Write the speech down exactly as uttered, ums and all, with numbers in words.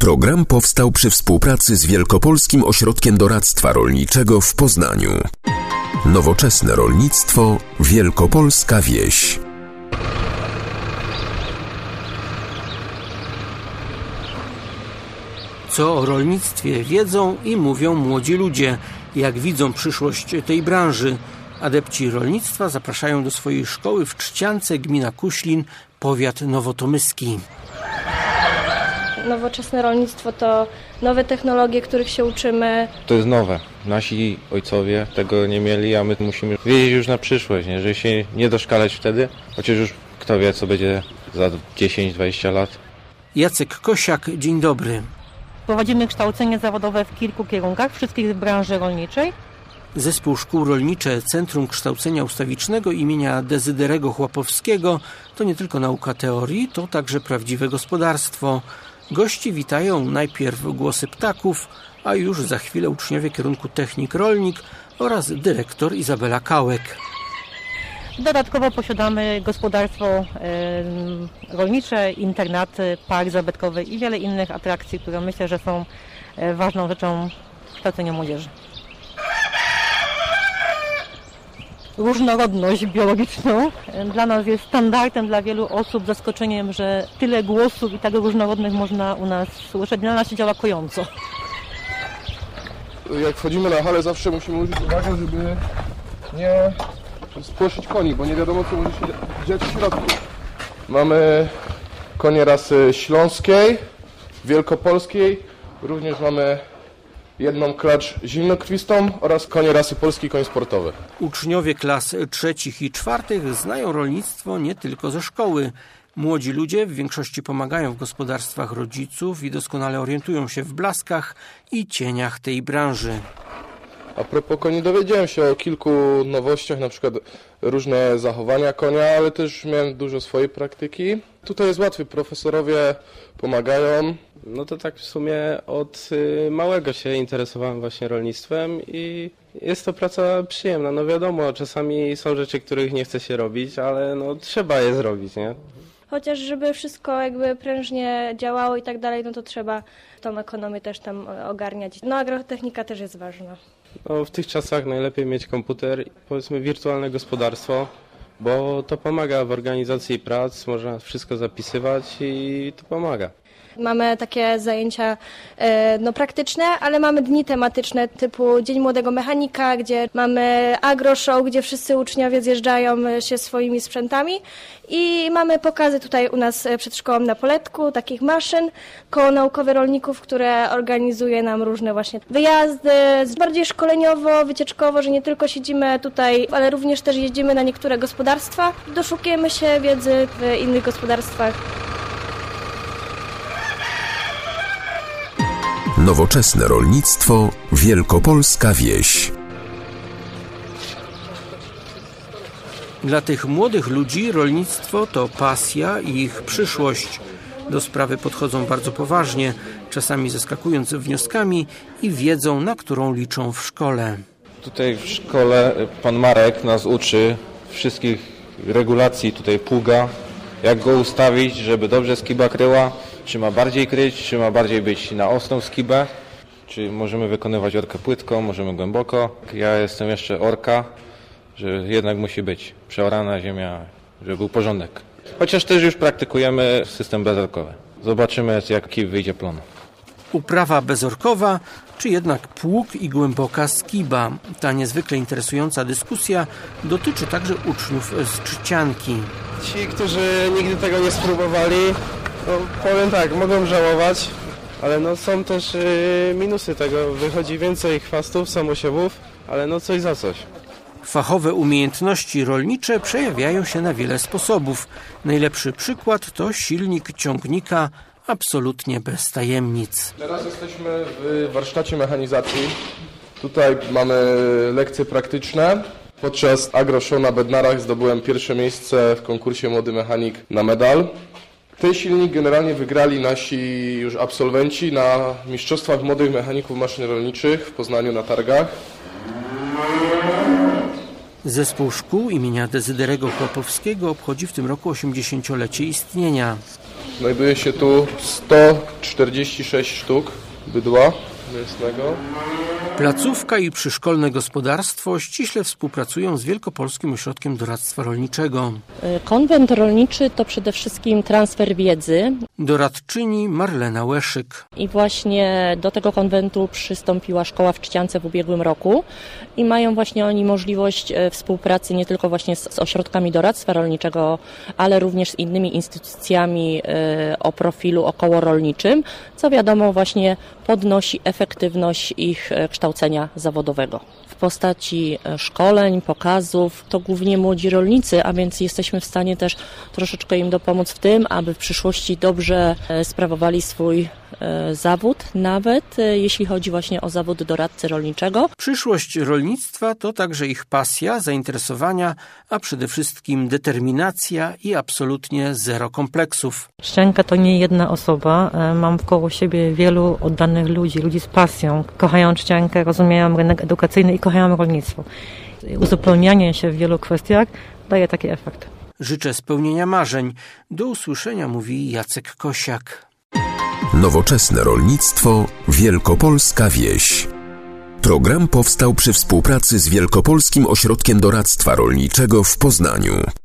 Program powstał przy współpracy z Wielkopolskim Ośrodkiem Doradztwa Rolniczego w Poznaniu. Nowoczesne rolnictwo, wielkopolska wieś. Co o rolnictwie wiedzą i mówią młodzi ludzie, jak widzą przyszłość tej branży. Adepci rolnictwa zapraszają do swojej szkoły w Trzciance, gmina Kuślin, powiat nowotomyski. Nowoczesne rolnictwo to nowe technologie, których się uczymy. To jest nowe. Nasi ojcowie tego nie mieli, a my musimy wiedzieć już na przyszłość, nie? Żeby się nie doszkalać wtedy, chociaż już kto wie, co będzie za dziesięć dwadzieścia lat. Jacek Kosiak, dzień dobry. Prowadzimy kształcenie zawodowe w kilku kierunkach, wszystkich z branży rolniczej. Zespół Szkół Rolnicze Centrum Kształcenia Ustawicznego imienia Dezyderego Chłopowskiego to nie tylko nauka teorii, to także prawdziwe gospodarstwo. Gości witają najpierw głosy ptaków, a już za chwilę uczniowie kierunku technik rolnik oraz dyrektor Izabela Kałek. Dodatkowo posiadamy gospodarstwo e, rolnicze, internaty, park zabytkowy i wiele innych atrakcji, które myślę, że są e, ważną rzeczą w kształceniu młodzieży. Różnorodność biologiczną dla nas jest standardem, dla wielu osób zaskoczeniem, że tyle głosów i tak różnorodnych można u nas słyszeć. Dla nas się działa kojąco. Jak wchodzimy na halę, zawsze musimy użyć uwagi, żeby nie spłoszyć koni, bo nie wiadomo, co może się dziać w środku. Mamy konie rasy śląskiej, wielkopolskiej, również mamy jedną klacz zimnokrwistą oraz konie rasy polskiej, koń sportowy. Uczniowie klas trzecich i czwartych znają rolnictwo nie tylko ze szkoły. Młodzi ludzie w większości pomagają w gospodarstwach rodziców i doskonale orientują się w blaskach i cieniach tej branży. A propos koni, dowiedziałem się o kilku nowościach, na przykład różne zachowania konia, ale też miałem dużo swojej praktyki. Tutaj jest łatwiej, profesorowie pomagają. No to tak w sumie od małego się interesowałem właśnie rolnictwem i jest to praca przyjemna. No wiadomo, czasami są rzeczy, których nie chce się robić, ale no trzeba je zrobić, nie? Chociaż żeby wszystko jakby prężnie działało i tak dalej, no to trzeba tą ekonomię też tam ogarniać. No agrotechnika też jest ważna. No w tych czasach najlepiej mieć komputer, powiedzmy wirtualne gospodarstwo, bo to pomaga w organizacji prac, można wszystko zapisywać i to pomaga. Mamy takie zajęcia no, praktyczne, ale mamy dni tematyczne typu Dzień Młodego Mechanika, gdzie mamy agroshow, gdzie wszyscy uczniowie zjeżdżają się swoimi sprzętami i mamy pokazy tutaj u nas przed szkołą na Poletku, takich maszyn, koło naukowe rolników, które organizuje nam różne właśnie wyjazdy, bardziej szkoleniowo, wycieczkowo, że nie tylko siedzimy tutaj, ale również też jeździmy na niektóre gospodarstwa, doszukujemy się wiedzy w innych gospodarstwach. Nowoczesne rolnictwo, wielkopolska wieś. Dla tych młodych ludzi rolnictwo to pasja i ich przyszłość. Do sprawy podchodzą bardzo poważnie, czasami zaskakując wnioskami i wiedzą, na którą liczą w szkole. Tutaj w szkole pan Marek nas uczy wszystkich regulacji tutaj pługa, jak go ustawić, żeby dobrze skiba kryła, czy ma bardziej kryć, czy ma bardziej być na ostrą skibę, czy możemy wykonywać orkę płytką, możemy głęboko. Ja jestem jeszcze orka, że jednak musi być przeorana ziemia, żeby był porządek. Chociaż też już praktykujemy system bezorkowy. Zobaczymy, jaki wyjdzie plon. Uprawa bezorkowa, czy jednak pług i głęboka skiba? Ta niezwykle interesująca dyskusja dotyczy także uczniów z Trzcianki. Ci, którzy nigdy tego nie spróbowali, no powiem tak, mogą żałować, ale no są też y, minusy tego. Wychodzi więcej chwastów, samosiewów, ale no coś za coś. Fachowe umiejętności rolnicze przejawiają się na wiele sposobów. Najlepszy przykład to silnik ciągnika absolutnie bez tajemnic. Teraz jesteśmy w warsztacie mechanizacji. Tutaj mamy lekcje praktyczne. Podczas agroshow na Bednarach zdobyłem pierwsze miejsce w konkursie Młody Mechanik na medal. Ten silnik generalnie wygrali nasi już absolwenci na Mistrzostwach Młodych Mechaników Maszyn Rolniczych w Poznaniu na targach. Zespół Szkół imienia Dezyderego Chłopowskiego obchodzi w tym roku osiemdziesięciolecie istnienia. Znajduje się tu sto czterdzieści sześć sztuk bydła mięsnego. Placówka i przyszkolne gospodarstwo ściśle współpracują z Wielkopolskim Ośrodkiem Doradztwa Rolniczego. Konwent rolniczy to przede wszystkim transfer wiedzy. Doradczyni Marlena Łeszyk. I właśnie do tego konwentu przystąpiła szkoła w Trzciance w ubiegłym roku i mają właśnie oni możliwość współpracy nie tylko właśnie z, z ośrodkami doradztwa rolniczego, ale również z innymi instytucjami o profilu okołorolniczym, co wiadomo właśnie podnosi efektywność ich kształcenia zawodowego. W postaci szkoleń, pokazów, to głównie młodzi rolnicy, a więc jesteśmy w stanie też troszeczkę im dopomóc w tym, aby w przyszłości dobrze sprawowali swój zawód, nawet jeśli chodzi właśnie o zawód doradcy rolniczego. Przyszłość rolnictwa to także ich pasja, zainteresowania, a przede wszystkim determinacja i absolutnie zero kompleksów. Szczęka to nie jedna osoba. Mam wkoło siebie wielu oddanych ludzi, ludzi z pasją. Kochają Trzciankę, rozumieją rynek edukacyjny i kochają rolnictwo. Uzupełnianie się w wielu kwestiach daje taki efekt. Życzę spełnienia marzeń. Do usłyszenia, mówi Jacek Kosiak. Nowoczesne rolnictwo, wielkopolska wieś. Program powstał przy współpracy z Wielkopolskim Ośrodkiem Doradztwa Rolniczego w Poznaniu.